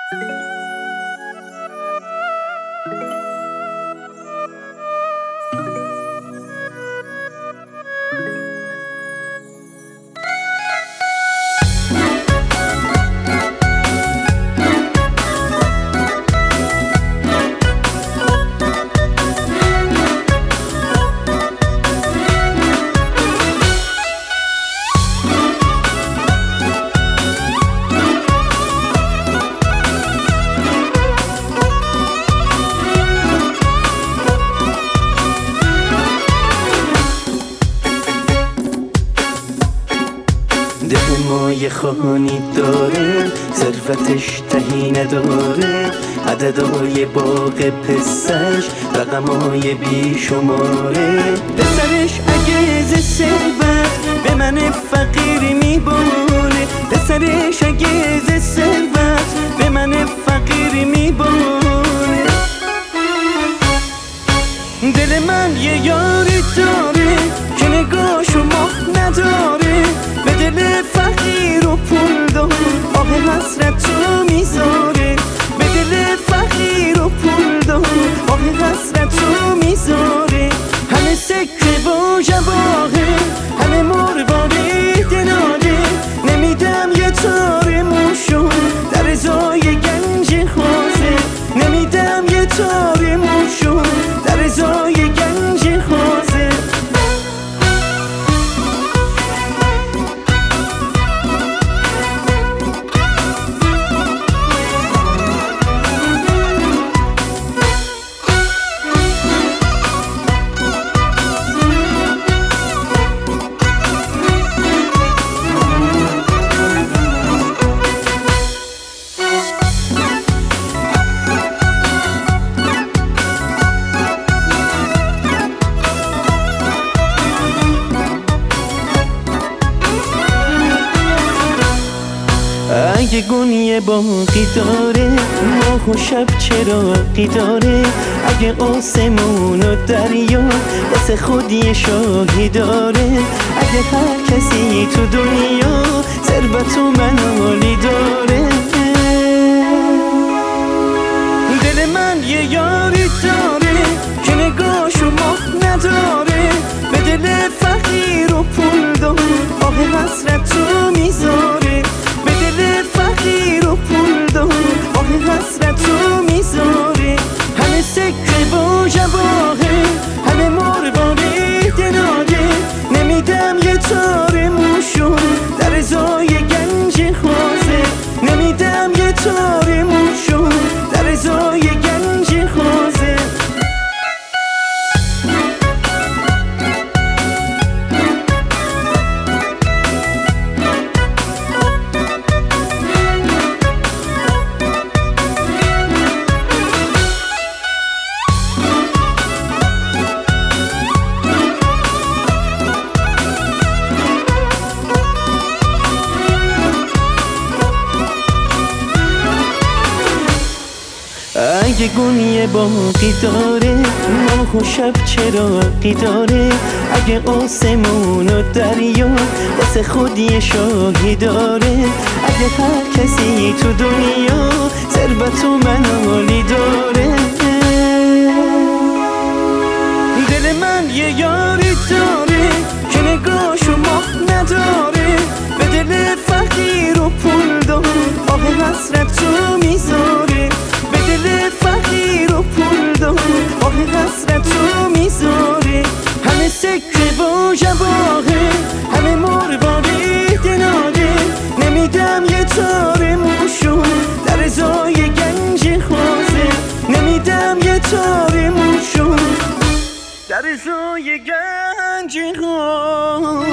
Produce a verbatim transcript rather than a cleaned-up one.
دل ما یه خانی داره، ثروتش تهی نداره، عددهای باغ پسش رقمهای بی شماره. پسرش اگه ز ثروت به من فقیر میباره، پسرش اگه ز ثروت به من فقیر میباره. دل من یه یاری داره که نگاهشو ماه نداره، به دل فقیر و پول دار آه حسرت تو میذاره، به دل فقیر و پول دار آه حسرت تو میذاره. همه سکه و جواهر، همه مرواری دلاله، نمیدم یه تار موشو در ازای گنج خوازه، نمیدم یه تار موشو در ازای گنج خوازه. اگه گونی باقی داره، ماه و شب چراغی داره، اگه آسمون و دریا واسه خودی شاهی داره، اگه هر کسی تو دنیا ثروت و منالی داره. دل من یه یاری داره که نگاهشو ماه نداره، به دل فقیر و پول دار آه حسرت تو میذاره، به دل فقیر و پول دار آه حسرت تو میذاره. همه سکه و جواهر، همه مرواری دلاله، نمیدم یه تار موشو در ازای گنج خوازه، نمیدم یه تار موشو در ازای گنج خوازه. اگه گونی باقی داره، ماه و شب چراغی داره، اگه آسمون و دریا واسه خودی شاهی داره، اگه هر کسی تو دنیا ثروت و منالی داره. دل من یه یاری داره که نگاهشو ماه نداره، به دل فقیر و پول دار آه حسرت تو میذاره، به دل فقیر و پول دار آه حسرت تو میذاره. همه سکه و جواهر، همه مرواری دلاله، نمیدم یه تار موشو در ازای گنج خوازه، نمیدم یه تار موشو در ازای گنج خوازه.